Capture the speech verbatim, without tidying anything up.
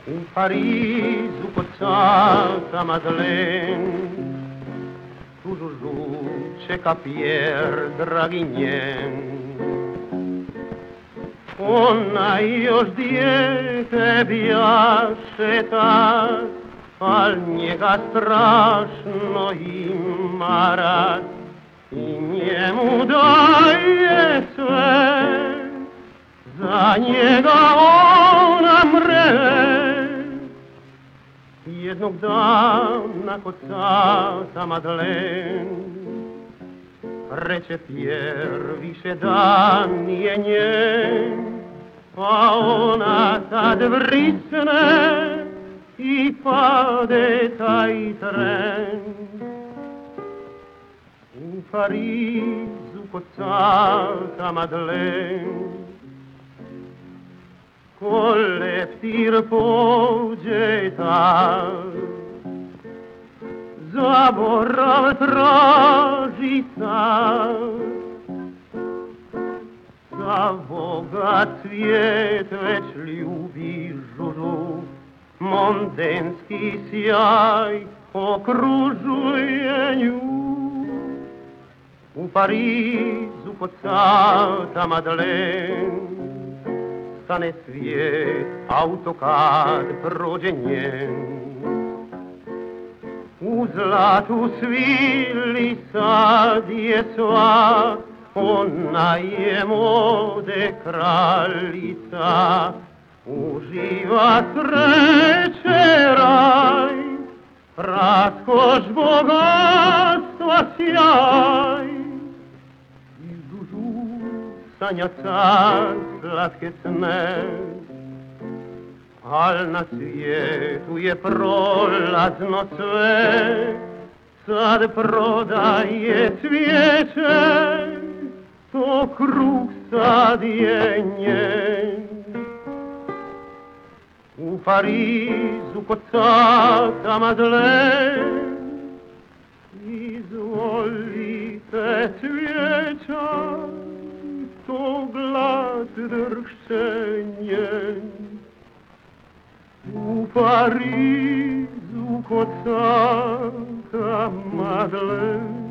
In Parizu cozzata Madeleine, tu Giusù c'è capier Draguignen. Ona još dijete bijaše tad, al njega strašno ima rad i njemu daje sve, za njega ona mre. Jednog dana kod tata Madeleine reče Pierre, više dan nije njen, pa ona tad vrisne i pade taj tren. In Parizu kod tata Madeleine kolektir pođe tad, zaborav traži sad. Za Boga cvijet već ljubi Žužu, mondenski sjaj okružuje nju. U Parizu kod tata Madeleine stane svijet, auto kad prođe njen. U zlatu svili sad je sva, ona je mode kraljica. Uživa sreće raj, raskoš bogatstva sjaj. I Žužu sanja sad slatke sne, al na svijetu je prolazno sve. Sad prodaje cvijeće, to krug sad je njen. U Parizu kod tata Madeleine izvolite cvijeća, to glad drhše njen. U Parizu kod tata Madeleine